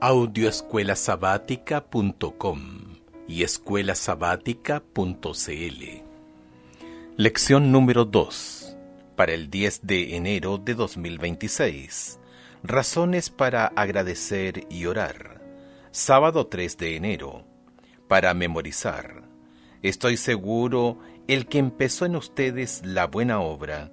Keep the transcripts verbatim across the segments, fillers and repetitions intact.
audio escuela sabática punto com y escuela sabática punto c l. Lección número dos, para el diez de enero de dos mil veintiséis. Razones para agradecer y orar. Sábado tres de enero. Para memorizar. Estoy seguro, el que empezó en ustedes la buena obra,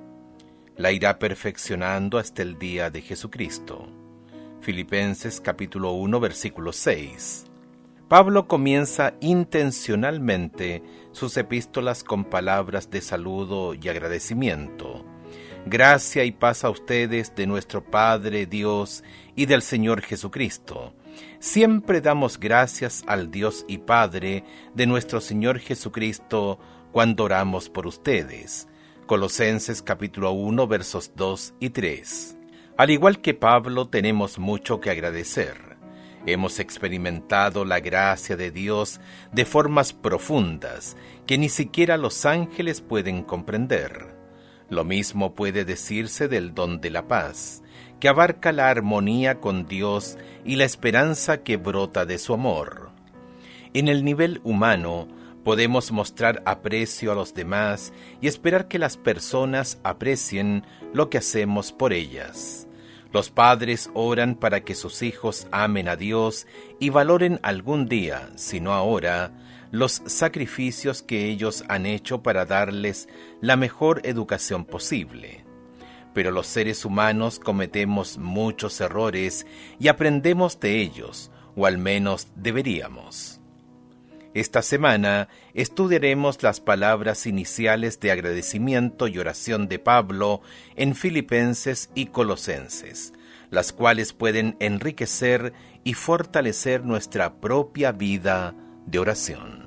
la irá perfeccionando hasta el día de Jesucristo. Filipenses capítulo uno, versículo seis. Pablo comienza intencionalmente sus epístolas con palabras de saludo y agradecimiento. Gracia y paz a ustedes de nuestro Padre Dios y del Señor Jesucristo. Siempre damos gracias al Dios y Padre de nuestro Señor Jesucristo cuando oramos por ustedes. Colosenses capítulo uno, versos dos y tres. Al igual que Pablo, tenemos mucho que agradecer. Hemos experimentado la gracia de Dios de formas profundas que ni siquiera los ángeles pueden comprender. Lo mismo puede decirse del don de la paz, que abarca la armonía con Dios y la esperanza que brota de su amor. En el nivel humano, podemos mostrar aprecio a los demás y esperar que las personas aprecien lo que hacemos por ellas. Los padres oran para que sus hijos amen a Dios y valoren algún día, si no ahora, los sacrificios que ellos han hecho para darles la mejor educación posible. Pero los seres humanos cometemos muchos errores y aprendemos de ellos, o al menos deberíamos. Esta semana estudiaremos las palabras iniciales de agradecimiento y oración de Pablo en Filipenses y Colosenses, las cuales pueden enriquecer y fortalecer nuestra propia vida de oración.